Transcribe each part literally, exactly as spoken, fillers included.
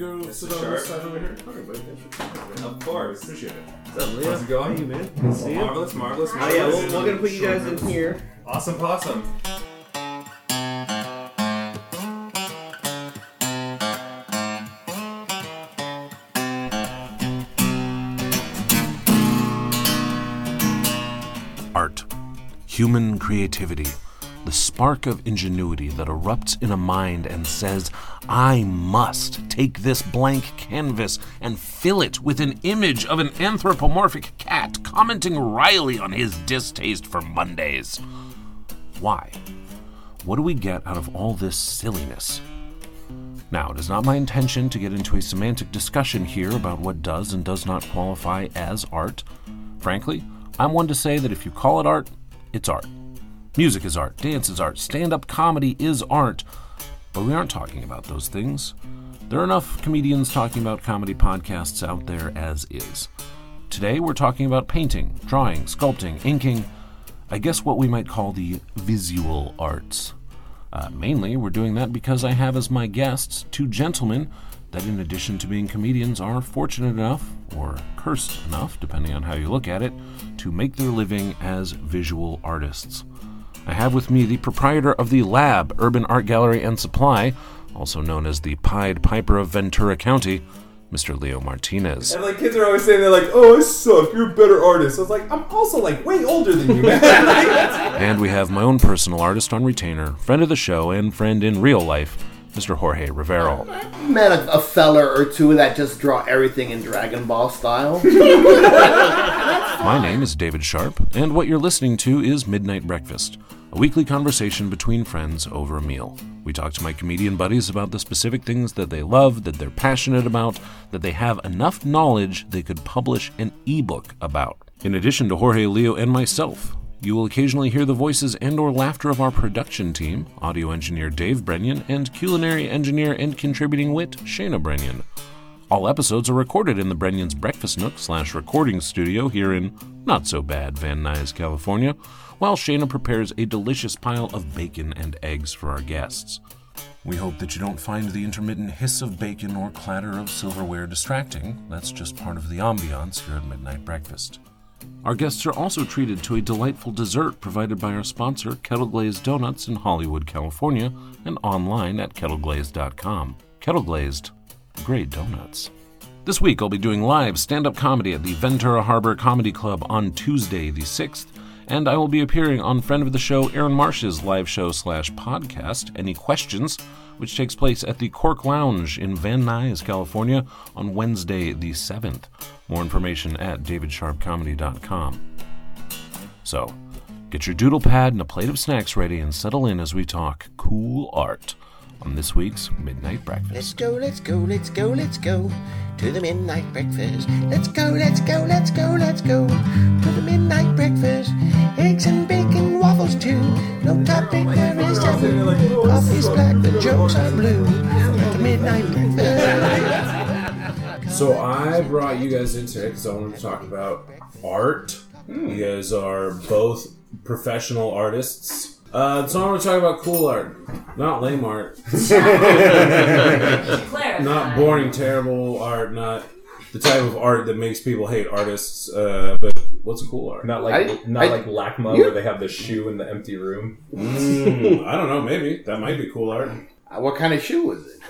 go sit on this side over here? Okay, buddy. Of course. Appreciate it. What's up, Leo? How's it going? How you, man? Good to see you. Marvelous, marvelous, Oh, marvelous. yeah, we're, we're going to put you guys in here. Awesome possum. Art. Human creativity. The spark of ingenuity that erupts in a mind and says, I must take this blank canvas and fill it with an image of an anthropomorphic cat commenting wryly on his distaste for Mondays. Why? What do we get out of all this silliness? Now, it is not my intention to get into a semantic discussion here about what does and does not qualify as art. Frankly, I'm one to say that if you call it art, it's art. Music is art, dance is art, stand-up comedy is art, but we aren't talking about those things. There are enough comedians talking about comedy podcasts out there as is. Today we're talking about painting, drawing, sculpting, inking, I guess what we might call the visual arts. Uh, mainly, we're doing that because I have as my guests two gentlemen that in addition to being comedians are fortunate enough, or cursed enough, depending on how you look at it, to make their living as visual artists. I have with me the proprietor of the Lab Urban Art Gallery and Supply, also known as the Pied Piper of Ventura County, Mister Leo Martinez. And like kids are always saying, they're like, oh, I suck, you're a better artist. I was like, I'm also like way older than you, man. And we have my own personal artist on retainer, friend of the show and friend in real life, Mister Jorge Rivero. Met a, a fella or two that just draw everything in Dragon Ball style. My name is David Sharp, and what you're listening to is Midnight Breakfast, a weekly conversation between friends over a meal. We talk to my comedian buddies about the specific things that they love, that they're passionate about, that they have enough knowledge they could publish an ebook about. In addition to Jorge, Leo, and myself, you will occasionally hear the voices and or laughter of our production team, audio engineer Dave Brenyan, and culinary engineer and contributing wit Shayna Brenyan. All episodes are recorded in the Brenyan's Breakfast Nook slash recording studio here in not-so-bad Van Nuys, California, while Shayna prepares a delicious pile of bacon and eggs for our guests. We hope that you don't find the intermittent hiss of bacon or clatter of silverware distracting. That's just part of the ambiance here at Midnight Breakfast. Our guests are also treated to a delightful dessert provided by our sponsor, Kettle Glazed Donuts in Hollywood, California, and online at kettle glazed dot com. Kettle Glazed, great donuts. This week I'll be doing live stand-up comedy at the Ventura Harbor Comedy Club on Tuesday the sixth, and I will be appearing on friend of the show Aaron Marsh's live show slash podcast, Any Questions, which takes place at the Cork Lounge in Van Nuys, California on Wednesday the seventh. More information at david sharp comedy dot com. So, get your doodle pad and a plate of snacks ready and settle in as we talk cool art on this week's Midnight Breakfast. Let's go, let's go, let's go, let's go to the Midnight Breakfast. Let's go, let's go, let's go, let's go to the Midnight Breakfast. Eggs and bacon, waffles too. No topic, there is taboo. Coffee's black, the jokes are blue. At the Midnight Breakfast. So I brought you guys in today because I wanted to talk about art. Mm. You guys are both professional artists. Uh, so I want to talk about cool art, not lame art. Not boring, terrible art, not the type of art that makes people hate artists, uh, but what's a cool art? Not like I, not I, like LACMA you, where they have the shoe in the empty room. Mm, I don't know, maybe. That might be cool art. What kind of shoe is it?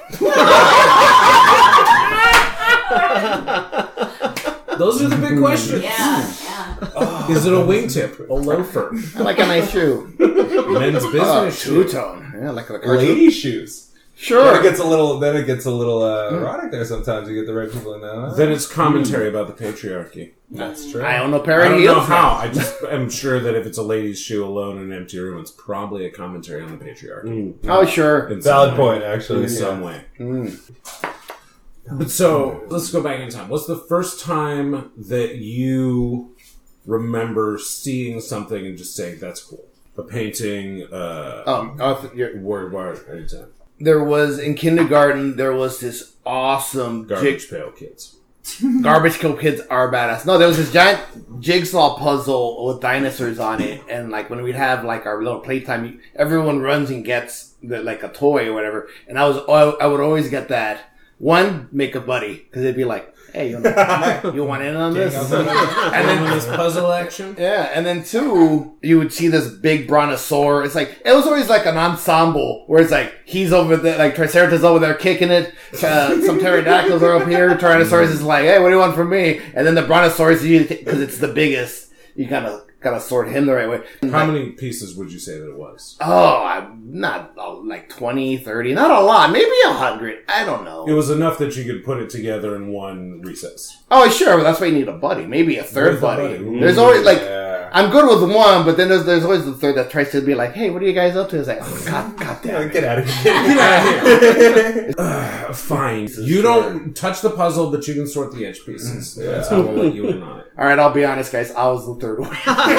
Those are the big questions. Yeah, yeah. Oh, is it a wingtip? A loafer? I like a nice shoe. Men's business Oh, shoe. two-tone. Yeah, like a Lady shoes. Sure. Then it gets a little. Then it gets a little uh, erotic there. Sometimes you get the right people in there. Then it's commentary about the patriarchy. That's true. I own a pair I of don't heels. know how. I just am sure that if it's a lady's shoe alone in an empty room, it's probably a commentary on the patriarchy. Mm. Oh, sure. In Valid some point, way. actually. In yeah. some way. Mm. But so, let's go back in time. What's the first time that you remember seeing something and just saying, that's cool? A painting, uh, Um, oh, th- you're- word, word, anytime. there was, in kindergarten, there was this awesome Garbage jig- Pail Kids. Garbage Pail Kids are badass. No, there was this giant jigsaw puzzle with dinosaurs on it, and like when we'd have like our little playtime, everyone runs and gets the, like a toy or whatever, and I was I would always get that One, make a buddy. Because they'd be like, hey, you want, you want in on this? And then this puzzle action. Yeah, and then two, you would see this big brontosaur. It's like, it was always like an ensemble where it's like, he's over there, like Triceratops over there kicking it. Uh, some pterodactyls are up here. Tyrannosaurus is like, hey, what do you want from me? And then the brontosaurus, because it's the biggest, you kind of gotta sort him the right way. How many pieces would you say that it was? Oh, I'm not uh, like twenty, thirty, not a lot, maybe a hundred. I don't know. It was enough that you could put it together in one recess. Oh, sure, but that's why you need a buddy. Maybe a third Where's the buddy. buddy? There's always like, Yeah. I'm good with one, but then there's there's always the third that tries to be like, hey, what are you guys up to? It's like, oh, god, god damn it. Get out of here. Get out of here. uh, fine. You don't touch the puzzle, but you can sort the edge pieces. Yeah. That's how we'll let you in on it. All right, I'll be honest, guys. I was the third one.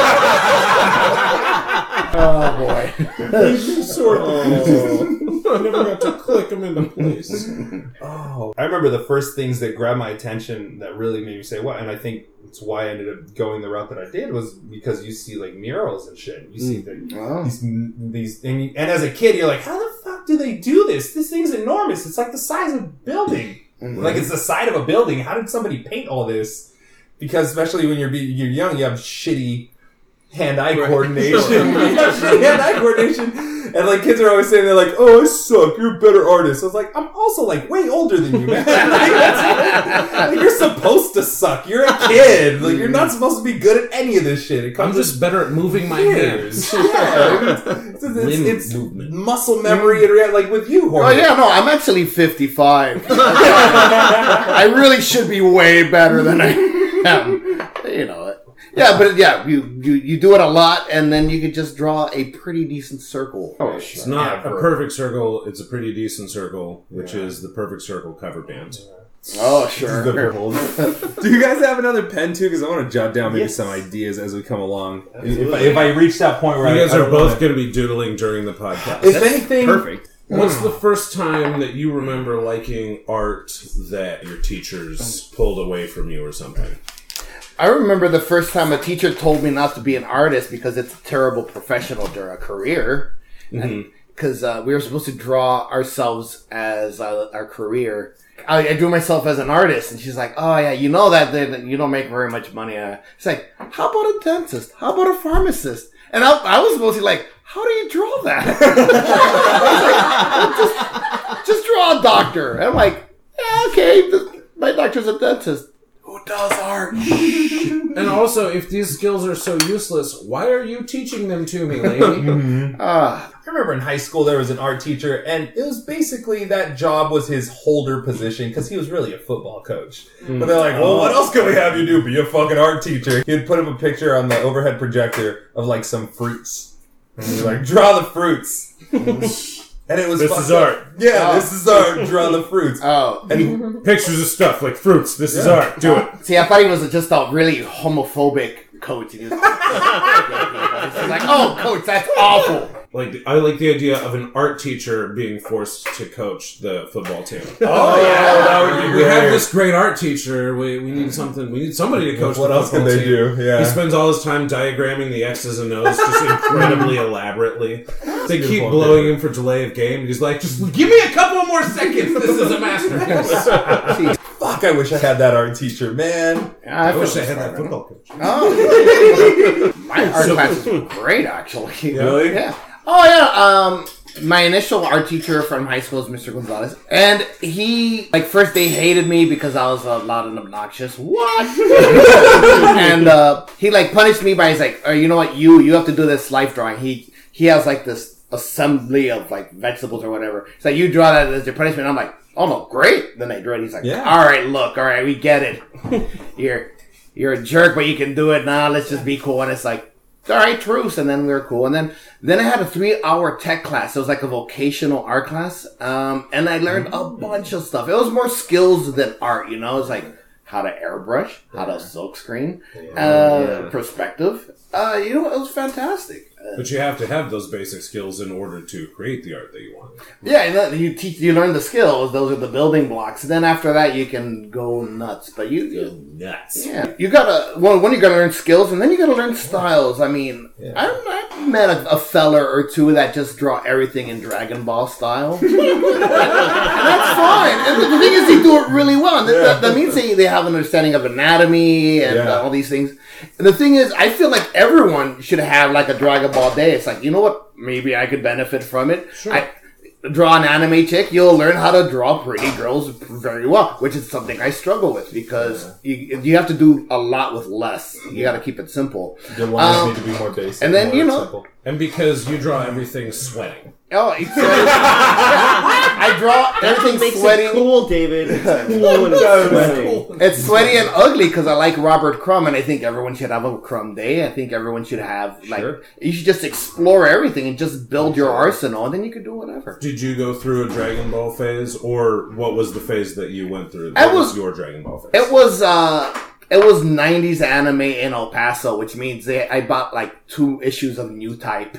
Oh boy. Sort of. I never got to click them into place. Oh, I remember the first things that grabbed my attention that really made me say what, and I think it's why I ended up going the route that I did was because you see like murals and shit. You see the, Oh. these these and, you, and as a kid you're like, how the fuck do they do this? This thing's enormous. It's like the size of a building. Mhm. Like it's the side of a building. How did somebody paint all this? Because especially when you're be, you're young, you have shitty hand-eye coordination. hand-eye coordination. And like kids are always saying, they're like, oh, I suck. You're a better artist. I was like, I'm also like way older than you, man. like, that's, like, you're supposed to suck. You're a kid. Like you're not supposed to be good at any of this shit. It I'm comes just better at moving my hands. yeah, it's, it's, it's, Limb it's movement. muscle memory and rea- like with you, Oh Jorge. yeah, no, I'm actually fifty-five. I really should be way better than I am. You know it. Yeah, but yeah, you, you you do it a lot, and then you could just draw a pretty decent circle. Oh, It's shit. not Yeah, a for- perfect circle. It's a pretty decent circle, which Yeah. is the Perfect Circle cover band. Oh, sure. Do you guys have another pen too? Because I want to jot down maybe Yes. some ideas as we come along. If I, if I reach that point where You I, guys I are don't both wanna- going to be doodling during the podcast. if anything, Perfect. What's the first time that you remember liking art that your teachers pulled away from you or something? I remember the first time a teacher told me not to be an artist because it's a terrible professional during a career. Because uh, we were supposed to draw ourselves as uh, our career. I, I drew myself as an artist, and she's like, "Oh yeah, you know that then you don't make very much money." Uh, it's like, "How about a dentist? How about a pharmacist?" And I, I was supposed to be like, "How do you draw that?" just, just draw a doctor. And I'm like, yeah, "Okay, th- my doctor's a dentist." Who does art? And also, if these skills are so useless, why are you teaching them to me, lady? Ah, I remember in high school there was an art teacher, and it was basically that job was his holder position because he was really a football coach. But they're like, well, what else can we have you do? Be a fucking art teacher. He'd put up a picture on the overhead projector of like some fruits. And he'd be like, draw the fruits. And it was This fucked is up. art. Yeah, Oh. this is art. Draw the fruits. oh. And Pictures of stuff like fruits. This is Yeah. art. Do it. See, I thought he was just a really homophobic coach. And he was He's like, "Oh, coach, that's awful." Like, I like the idea of an art teacher being forced to coach the football team. oh yeah, that would be We have great. this great art teacher. We, we need something. We need somebody to coach What the else can football they team. do? Yeah. He spends all his time diagramming the X's and O's just incredibly elaborately. They keep beautiful. blowing him for delay of game. And he's like, just give me a couple more seconds. This is a masterpiece. Fuck, I wish I had that art teacher, man. I, I wish feel I had sorry, that man. football coach. Oh, my art classes were great, actually. Really? Yeah. Oh yeah. Um, my initial art teacher from high school is Mister Gonzalez, and he like first they hated me because I was uh, loud and obnoxious. What? and uh, he like punished me by he's like, oh, you know what? You you have to do this life drawing. He he has like this assembly of like vegetables or whatever. He's like, you draw that as your punishment. I'm like, oh no, great. Then I drew it. He's like, Yeah. all right, look, all right, we get it. You're you're a jerk, but you can do it now. Let's just be cool. And it's like, all right, truce. And then we were cool. And then, then I had a three hour tech class. It was like a vocational art class. Um, and I learned a bunch of stuff. It was more skills than art, you know, it's like how to airbrush, how to silk screen, uh, perspective. Uh, you know, it was fantastic. Uh, But you have to have those basic skills in order to create the art that you want. yeah, and then you teach, you learn the skills. Those are the building blocks. And then after that, you can go nuts. But you, you Nuts. yeah, you gotta, well, when you gotta learn skills, and then you gotta learn styles. I mean, I don't know. met a, a fella or two that just draw everything in Dragon Ball style. And that's fine. And the thing is, they do it really well. And that, that means they, they have an understanding of anatomy and Yeah. uh, all these things. And the thing is, I feel like everyone should have like a Dragon Ball day. It's like, you know what? Maybe I could benefit from it. Sure. I, draw an anime chick, you'll learn how to draw pretty girls very well, which is something I struggle with because you you have to do a lot with less. You got to keep it simple. Your lines Um, need to be more basic. and then, more you know- simple. And because you draw everything sweating. Oh, it's, I draw That's what everything makes sweaty. it cool, David. It's cool and it's sweaty. It's sweaty and ugly because I like Robert Crumb, and I think everyone should have a Crumb day. I think everyone should have like Sure. you should just explore everything and just build your arsenal, and then you can do whatever. Did you go through a Dragon Ball phase, or what was the phase that you went through? I What was was- your Dragon Ball phase? It was uh it was nineties anime in El Paso, which means they, I bought like two issues of New Type.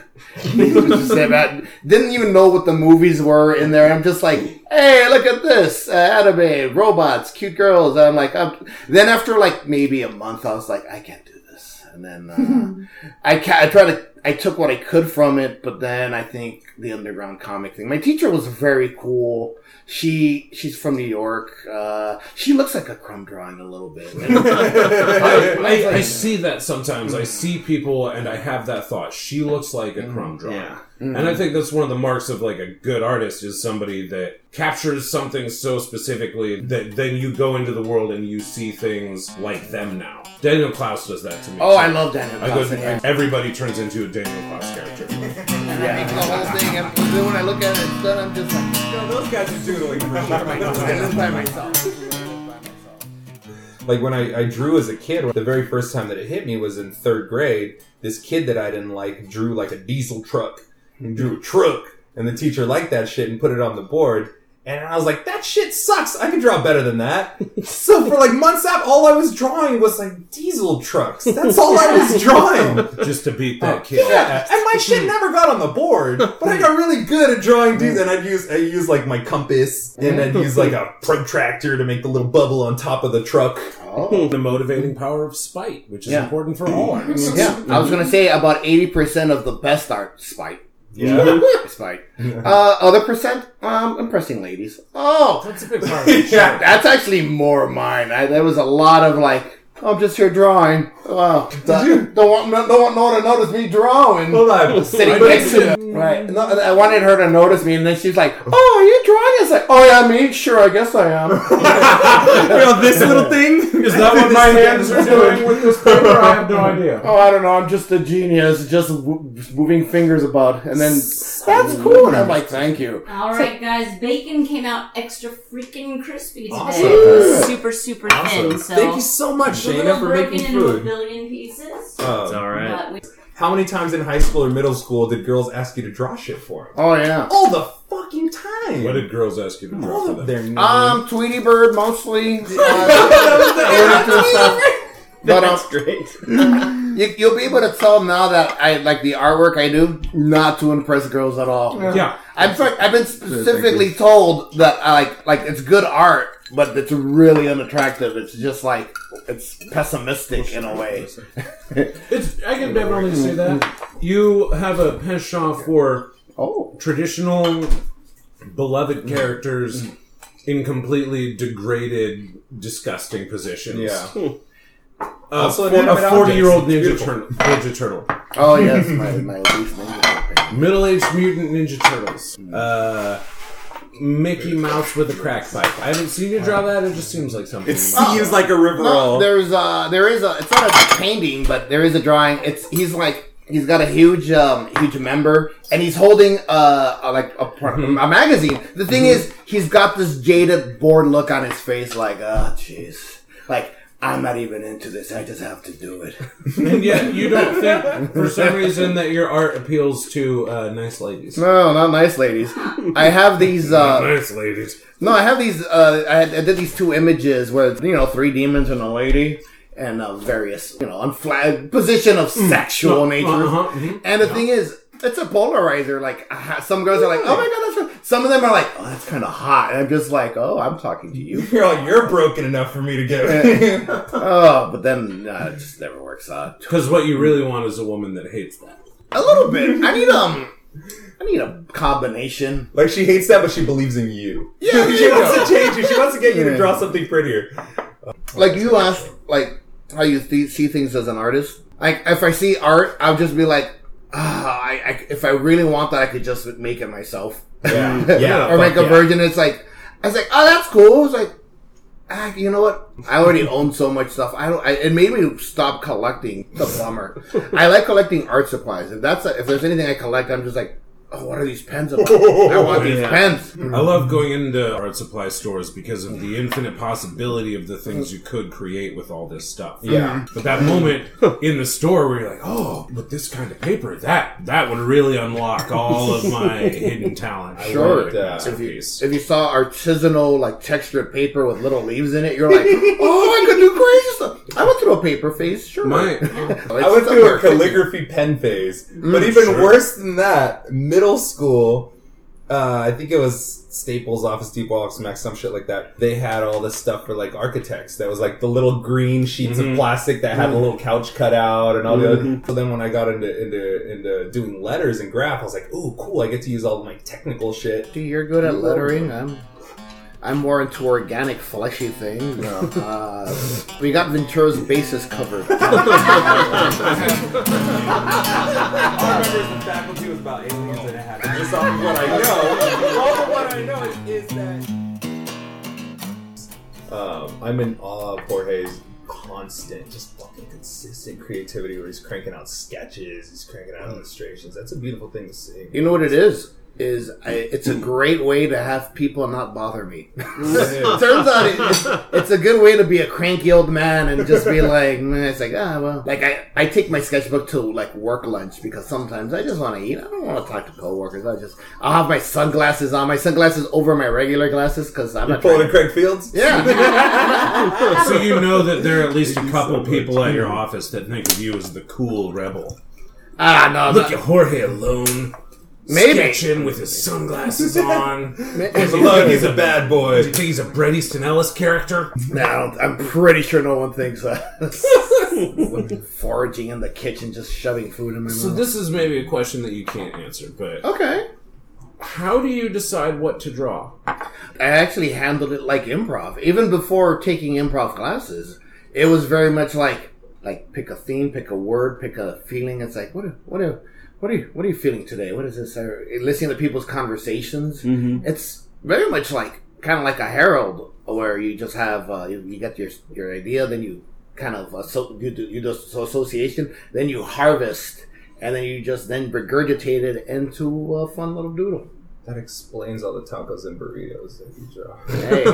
Didn't even know what the movies were in there. I'm just like, hey, look at this uh, anime, robots, cute girls. And I'm like, I'm, then after like maybe a month, I was like, I can't do this. And then uh, I ca- I tried to. I took what I could from it, but then I think the underground comic thing. My teacher was very cool. She she's from New York. Uh, she looks like a Crumb drawing a little bit. I, I, I see that sometimes. I see people, and I have that thought. She looks like a Crumb drawing. Yeah. And I think that's one of the marks of like a good artist is somebody that captures something so specifically that then you go into the world and you see things like them now. Daniel Klaus does that to me. Oh, too. I love Daniel I Klaus. go, Yeah. everybody turns into a Daniel Klaus character. And I make the whole thing, and then when I look at it, it's done, I'm just like, No, those guys are doodling for I live by myself. Like when I, I drew as a kid, the very first time that it hit me was in third grade. This kid that I didn't like drew like a diesel truck. He drew a truck. And the teacher liked that shit and put it on the board. And I was like, that shit sucks. I can draw better than that. So for like months out, all I was drawing was like diesel trucks. That's all I was drawing. Just to beat that kid. Yeah, and my shit never got on the board, but I got really good at drawing diesel. And I'd use I use like my compass, and I'd use like a protractor to make the little bubble on top of the truck. Oh. The motivating power of spite, which is Yeah. important for all artists. Yeah, I was gonna say about eighty percent of the best art, spite. Yeah. Spite. Uh, other percent, um, impressing ladies. Oh, That's a big part of it. yeah, that's actually more mine. I, there was a lot of like, I'm just here drawing. Well, don't, don't want no, don't want no one to notice me drawing. Hold on. Sitting next to right. No, I wanted her to notice me, and then she's like, "Oh, are you drawing?" It's like, "Oh yeah, me. Sure, I guess I am." You know, this little thing? Is that what my hands are doing with this paper? I have no idea. Oh, I don't know. I'm just a genius, just w- moving fingers about, and then that's cool. And I'm like, "Thank you." All right, guys. Bacon came out extra freaking crispy today. Awesome. It was super, super Awesome. thin. So Thank you so much, it's a Shayna, little for broken making into a food. billion pieces. Um, It's alright. But we, How many times in high school or middle school did girls ask you to draw shit for them? Oh yeah. All the fucking time. What did girls ask you to draw All for of them? their names. Um, Tweety Bird mostly. Uh, but um, That's great. you, you'll be able to tell now that I like the artwork I do not to impress girls at all. Yeah. I've I've been specifically told that I like like it's good art, but it's really unattractive. It's just like it's pessimistic in a way. It's, I can definitely say that. You have a penchant for Oh, traditional, beloved characters in completely degraded, disgusting positions. Yeah. Uh, Also for, inanimate a forty-year-old objects. Ninja It's Turtle. Ninja Turtle. oh yes, my my least name. Middle-aged mutant Ninja Turtles. Uh, Mickey Mouse with a crack pipe. I haven't seen you draw that. It just seems like something. It you might- seems like a river No, roll. there's uh there is a it's not a painting, but there is a drawing. It's he's like he's got a huge um huge member, and he's holding uh a, like a, a magazine. The thing is, he's got this jaded, bored look on his face, like ah, oh, jeez, like. I'm not even into this. I just have to do it. And yet, you don't think, for some reason, that your art appeals to uh, nice ladies. No, not nice ladies. I have these. Uh, Nice ladies. no, I have these. Uh, I, had, I did these two images where you know three demons and a lady, and uh, various you know unfla- position of sexual nature. Uh-huh, mhm. And the thing is, it's a polarizer. Like uh, some girls are like, "Oh my god, that's." Fun. Some of them are like, "Oh, that's kind of hot," and I'm just like, "Oh, I'm talking to you." You're like, you're broken enough for me to get. Oh, but then uh, it just never works out. Because what you really want is a woman that hates that. A little bit. I need um, I need a combination. Like she hates that, but she believes in you. Yeah, she wants to change you. She wants to get you to draw something prettier. Like you asked, like how you th- see things as an artist. Like if I see art, I'll just be like, ah, I, I, if I really want that, I could just make it myself. Yeah, yeah, or make a yeah. version. It's like I was like, oh, that's cool. It's like, ah, you know what? I already own so much stuff. I don't. I, it made me stop collecting. It's a bummer. I like collecting art supplies. If that's a, if there's anything I collect, I'm just like, oh, what are these pens about? I want these Yeah. pens. I love going into art supply stores because of the infinite possibility of the things you could create with all this stuff. Yeah. But that moment in the store where you're like, oh, with this kind of paper, that that would really unlock all of my hidden talent. I Sure. love it. That's a If you, piece. if you saw artisanal, like, textured paper with little leaves in it, you're like, oh, I could do crazy stuff. I went through a paper phase, sure. My- I went through a calligraphy pen phase, but even sure. worse than that, middle school. Uh, I think it was Staples, Office Depot, Office Max, some shit like that. They had all this stuff for like architects. That was like the little green sheets Mm-hmm. of plastic that had a little couch cut out and all the other. So then when I got into into into doing letters and graph, I was like, "Ooh, cool! I get to use all of my technical shit." Dude, you're good at lettering. I'm, I'm more into organic, fleshy things. Uh, we got Ventura's bases covered. All I remember is the faculty was about aliens and it had just all of what I know. All of what I know is, is that um, I'm in awe of Jorge's constant, just fucking consistent creativity where he's cranking out sketches, he's cranking out illustrations. That's a beautiful thing to see. You know what it is? Is I, it's a great way to have people not bother me. Turns out it, it's, it's a good way to be a cranky old man and just be like, meh, it's like, ah, well. Like, I, I take my sketchbook to, like, work lunch because sometimes I just want to eat. I don't want to talk to coworkers. I just, I'll have my sunglasses on. My sunglasses over my regular glasses because I'm You're not pulling trying a Craig Fields? Yeah. So you know that there are at least a couple people at your office that think of you as the cool rebel. Ah, no. Look no. at Jorge alone. Maybe. Sketching with his sunglasses on. Look, he's a bad boy. Do you think he's a Bret Easton Ellis character? No, I'm pretty sure no one thinks that. Foraging in the kitchen, just shoving food in my So mouth. this is maybe a question that you can't answer, but Okay. how do you decide what to draw? I actually handled it like improv. Even before taking improv classes, it was very much like, like pick a theme, pick a word, pick a feeling. It's like, what, what, what are you, what are you feeling today? What is this? Uh, listening to people's conversations. Mm-hmm. It's very much like, kind of like a herald, where you just have, uh, you, you get your your idea, then you kind of, uh, so, you do, you do association, then you harvest, and then you just then regurgitate it into a fun little doodle. That explains all the tacos and burritos that you draw. Hey.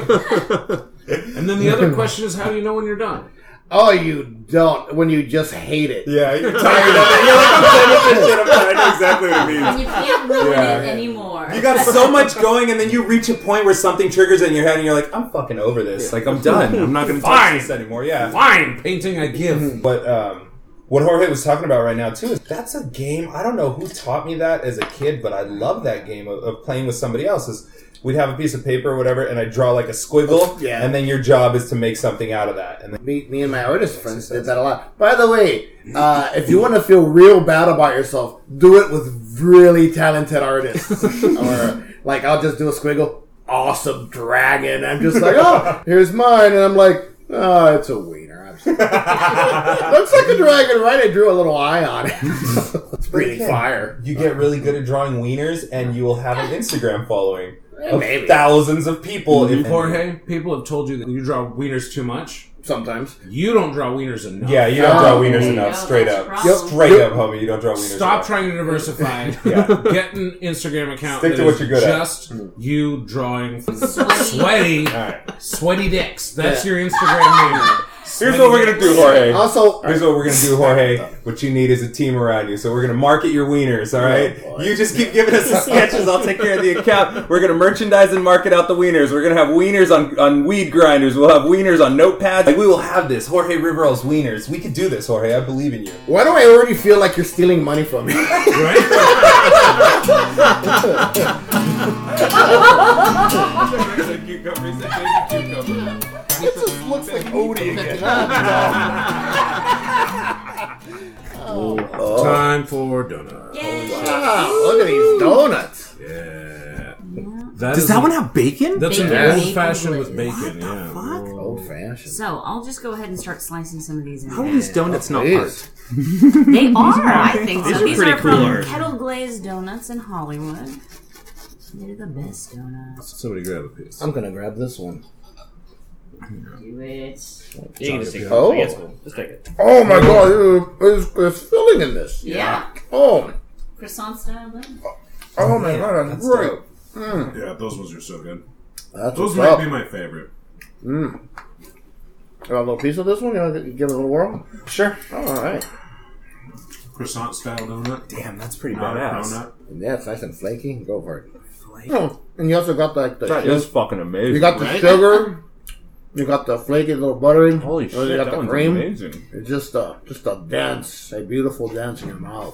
And then the other question is, how do you know when you're done? Oh, you don't. When you just hate it. Yeah, you're tired of it. You're like, I'm done with this shit. I'm done. I know exactly what it means. And you can't ruin Yeah. it anymore. You got so much going, and then you reach a point where something triggers in your head, and you're like, I'm fucking over this. Like, I'm done. I'm not going to touch Fine. this anymore. Yeah. Fine, painting I give. But um, what Jorge was talking about right now, too, is that's a game. I don't know who taught me that as a kid, but I love that game of, of playing with somebody else. Is we'd have a piece of paper or whatever, and I'd draw like a squiggle, Yeah. and then your job is to make something out of that. And then, Me, me and my artist friends did that a lot. By the way, uh, if you want to feel real bad about yourself, do it with really talented artists. Or, like, I'll just do a squiggle. Awesome dragon. I'm just like, oh, here's mine. And I'm like, oh, it's a wiener. I'm sorry. Looks like a dragon, right? I drew a little eye on it. It's breathing again, fire. you get really good at drawing wieners, and you will have an Instagram following of Maybe. thousands of people. If, Jorge, people have told you that you draw wieners too much. Sometimes. You don't draw wieners enough. Yeah, you don't draw Oh. wieners There you enough. go, Straight that's up. the problem. Straight Yep. up, homie. You don't draw wieners Stop enough. trying to diversify. Yeah. Get an Instagram account Stick that to what is you're good at. just you drawing Sweaty. sweaty, All right. sweaty dicks. That's Yeah. your Instagram name. Here's what we're going to do, Jorge. Also, Here's what we're going to do, Jorge. What you need is a team around you. So we're going to market your wieners, all right? Oh, boy. You just keep giving us the sketches. I'll take care of the account. We're going to merchandise and market out the wieners. We're going to have wieners on, on weed grinders. We'll have wieners on notepads. Like, we will have this. Jorge Riverol's wieners. We can do this, Jorge. I believe in you. why do I already feel like you're stealing money from me? Right? It just looks like Odie again. Time for donuts. Wow, look at these donuts. Yeah. That Does is that a- one have bacon? That's Bacon, an bacon old fashioned glaze. with bacon, yeah. Old fashioned. So I'll just go ahead and start slicing some of these in. How are these donuts not Please. art? They are, I think These so. are These pretty are cool from art. Kettle Glazed Donuts in Hollywood. They're the best donuts. Somebody grab a piece. I'm gonna grab this one. Do it. You can just take it. Oh. It's cool. Just take it. Oh my god, there's, there's filling in this. Yeah. Oh, Croissant style then. oh my god, that's, That's great. dope. Yeah, those ones are so good. That's Those what's might up. be my favorite. You want a little piece of this one? You want to give it a little whirl? Sure. All right. Croissant style donut. Damn, that's pretty Not a badass. donut. Yeah, it's nice and flaky. Go for it. Oh, and you also got like the That sugar. is fucking amazing. You got the right? sugar. You got the flaky little buttery. Holy and shit, You got that the one's cream. amazing. It's just a just a dance, a beautiful dance in your mouth.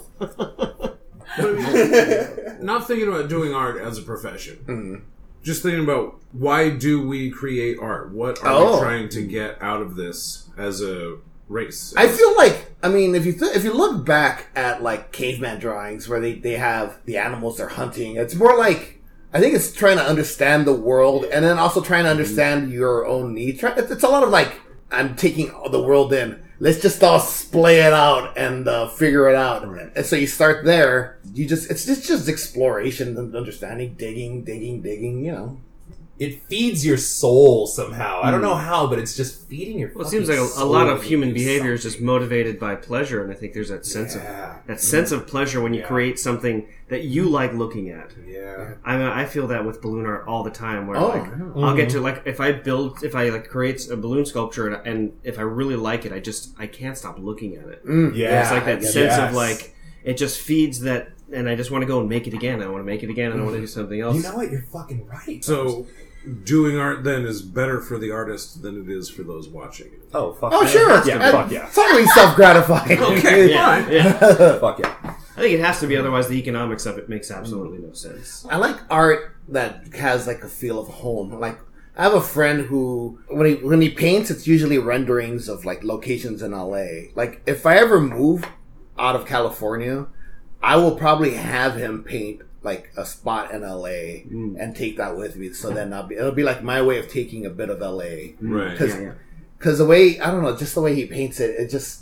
Not thinking about doing art as a profession. Just thinking about why do we create art? What are Oh. we trying to get out of this as a race? I feel like, I mean, if you th- if you look back at like caveman drawings where they, they have the animals they're hunting, it's more like, I think it's trying to understand the world and then also trying to understand your own needs. Try- It's, it's a lot of like, I'm taking the world in. Let's just all splay it out and uh, figure it out. And so you start there. You just it's just just exploration and understanding, digging, digging, digging. You know. It feeds your soul somehow. I don't know how, but it's just feeding your. Well, it seems fucking like a, a soul lot of to human do behavior is just something. motivated by pleasure, and I think there's that sense Yeah. of that sense of pleasure when you Yeah. create something that you like looking at. Yeah. I mean, I feel that with balloon art all the time. Where Oh, like I'll get to like if I build if I like create a balloon sculpture and, and if I really like it, I just I can't stop looking at it. Yeah. It's like that Yes. sense of like it just feeds that, and I just want to go and make it again. I want to make it again, and I want to do something else. You know what? You're fucking right. So, doing art then is better for the artist than it is for those watching it. oh fuck. Oh yeah. sure. Yeah. Uh, Fuck yeah. It's always self gratifying. Okay, yeah, yeah. Fuck yeah. I think it has to be, otherwise the economics of it makes absolutely no sense. I like art that has like a feel of home. Like I have a friend who when he when he paints, it's usually renderings of like locations in L A. Like if I ever move out of California, I will probably have him paint like a spot in L A and take that with me. So then I'll be it'll be like my way of taking a bit of L A. Right. Because because the way I don't know, just the way he paints it, it just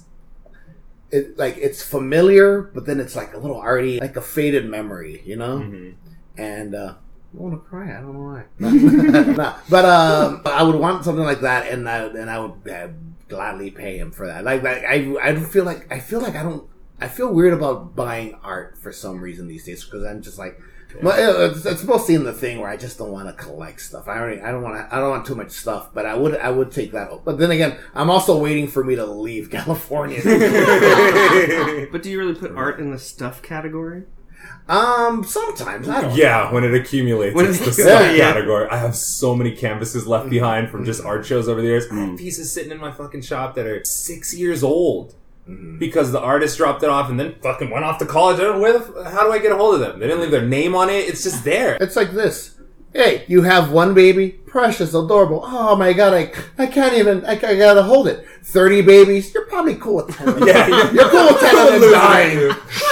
it like it's familiar, but then it's like a little arty, like a faded memory, you know. And uh, I want to cry. I don't know why. No, but um, I would want something like that, and I and I would uh, gladly pay him for that. Like, like I I feel like I feel like I don't. I feel weird about buying art for some reason these days because I'm just like. Well, it's, it's supposed to be in the thing where I just don't want to collect stuff. I already, I don't want to, I don't want too much stuff, but I would, I would take that. But then again, I'm also waiting for me to leave California. But do you really put art in the stuff category? um, sometimes I don't. Yeah, when it accumulates, When it's it- the stuff yeah. category. I have so many canvases left behind from just art shows over the years. I have pieces sitting in my fucking shop that are six years old. Because the artist dropped it off and then fucking went off to college. I don't know where the, f- how do I get a hold of them? They didn't leave their name on it. It's just there. It's like this. Hey, you have one baby, precious, adorable. Oh my god, I, I can't even. I, I gotta hold it. Thirty babies. You're probably cool with ten. Of them. Yeah, You're cool with ten of them dying.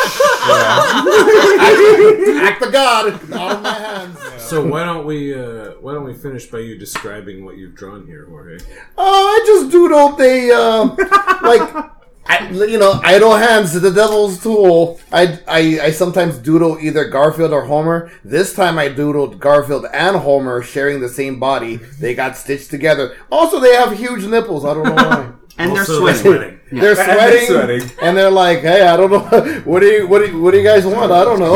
Act the god. Not in my hands. So why don't we uh, why don't we finish by you describing what you've drawn here, Jorge? Oh, I just doodled the uh, like. I, you know, idle hands, the devil's tool. I, I, I sometimes doodle either Garfield or Homer. This time I doodled Garfield and Homer sharing the same body. They got stitched together. Also, they have huge nipples. I don't know why. And they're Also, sweating. They're And they're sweating, sweating. and they're like, "Hey, I don't know. What do you, what do you, what do you guys want? I don't know."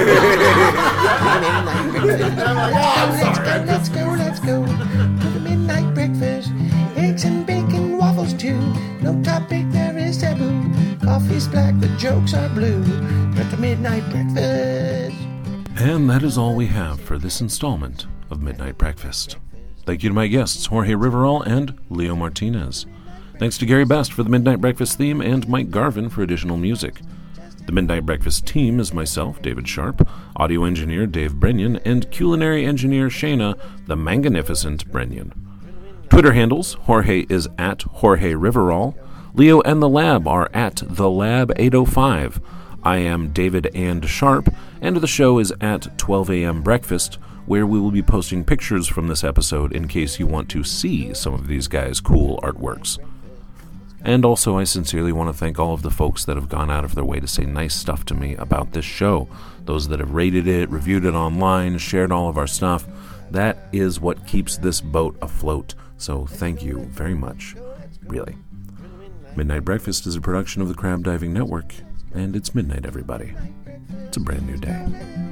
Let's go, let's go, let's go to the midnight breakfast. Eggs and bacon, waffles too. No topic there is taboo. Coffee's black, the jokes are blue. At the midnight breakfast. And that is all we have for this installment of Midnight Breakfast. Thank you to my guests, Jorge Riverol and Leo Martinez. Thanks to Gary Best for the Midnight Breakfast theme and Mike Garvin for additional music. The Midnight Breakfast team is myself, David Sharp, audio engineer Dave Brennan, and culinary engineer Shayna, the Manganificent Brennan. Twitter handles, Jorge is at Jorge Riverol, Leo and the Lab are at The Lab eight oh five, I am David and Sharp, and the show is at twelve a.m. Breakfast, where we will be posting pictures from this episode in case you want to see some of these guys' cool artworks. And also, I sincerely want to thank all of the folks that have gone out of their way to say nice stuff to me about this show. Those that have rated it, reviewed it online, shared all of our stuff. That is what keeps this boat afloat. So thank you very much. Really. Midnight Breakfast is a production of the Crab Diving Network, and it's midnight, everybody. It's a brand new day.